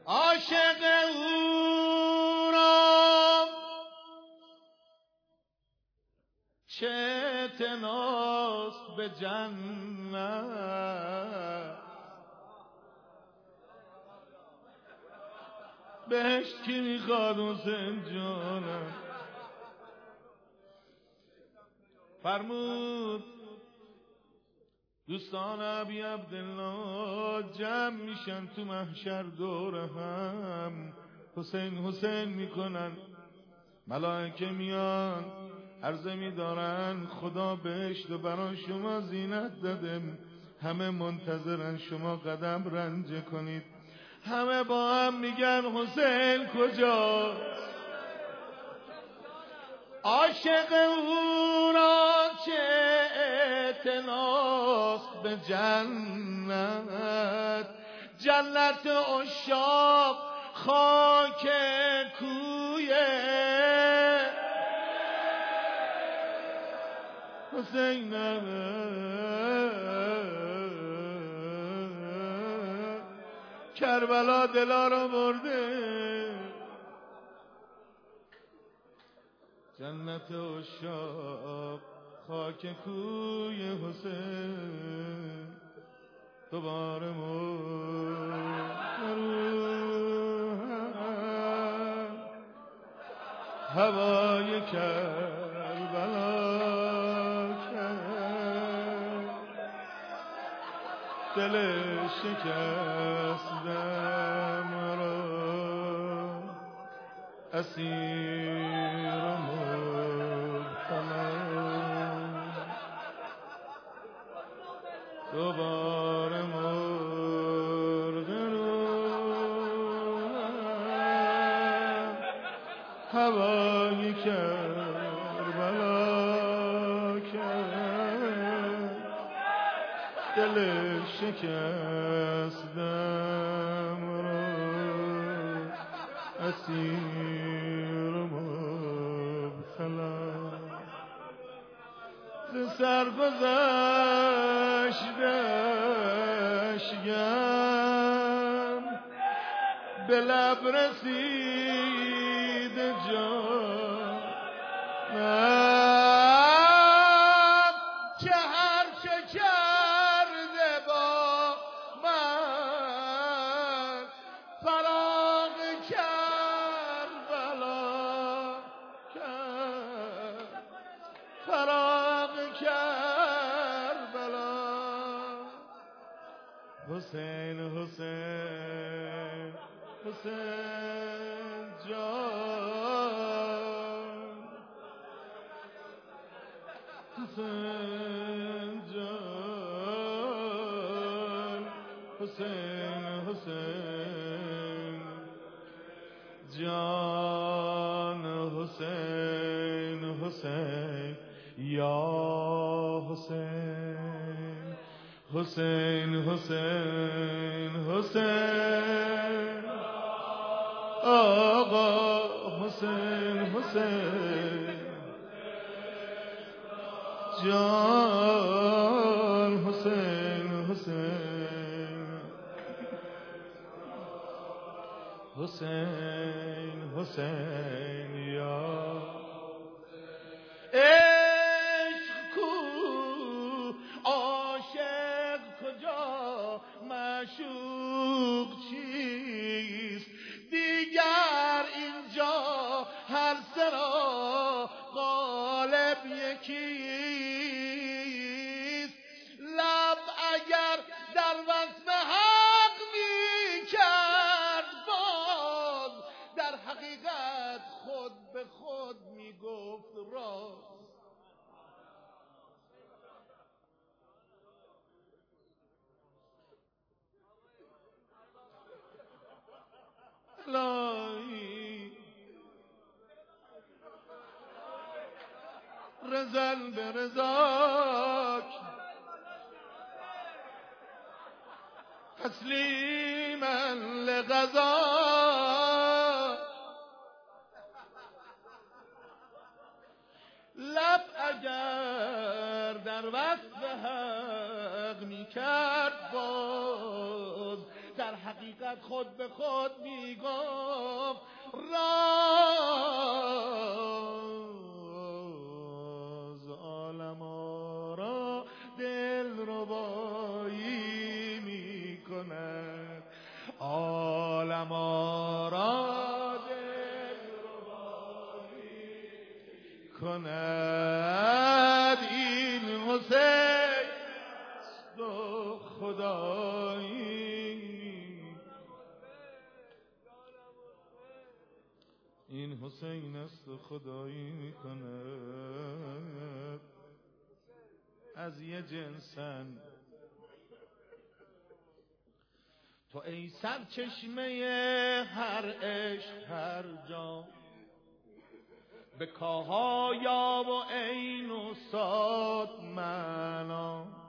عاشق او را چه اعتناست به جنت، بهشت کی میخواد حسین جانم. فرمود دوستان ابی عبدالله جمع میشن تو محشر دور هم، حسین حسین میکنن. ملائکه میان عرضه میدارن خدا بهشت و برای شما زینت داده، همه منتظرن شما قدم رنجه کنید. همه با هم میگن حسین کجاست؟ عاشق او را چه اعتناست به جنت، جنت عشاق خاک کوی حسین. کربلا دلا رو برده، جنت عشاق خاک کوی حسین. دوباره هوای کربلا کرد، دل شکستم را اسیر مبتلا. دوباره مرغ روحم هوای کربلا کرد، دل شکستم را اسیر مبتلا. ز سرگذشتشگم به لب رسید جانم، که هر چه کرده با من فراق کربلا کرد، فراق کربلا. حسین حسین حسین جان، حسین جان، حسین حسین جان، حسین حسین یا حسین، حسین حسین حسین آقا حسین حسین جان، حسین حسین حسین حسین یا عشق کو، عاشق کجا، معشوق چیست؟ دیگر اینجا هر سه را غالب یکیست. لب اگر در وصف حق می کرد باز، در حقیقت خود به خود می گفت راست. الهی رزن به رضاک، تسلیما لقضاک. لب اگر در وصف حق می کرد باز، در حقیقت خود به خود میگفت راز عالم را دلربایی میکند، عالم را دلربایی کند. این حسین است و خدایی، این حسین است و خدایی میکند. از یه جنسن تو ای سرچشمه هر عشق هر جا، به کاها یا و عین و صاد معنا.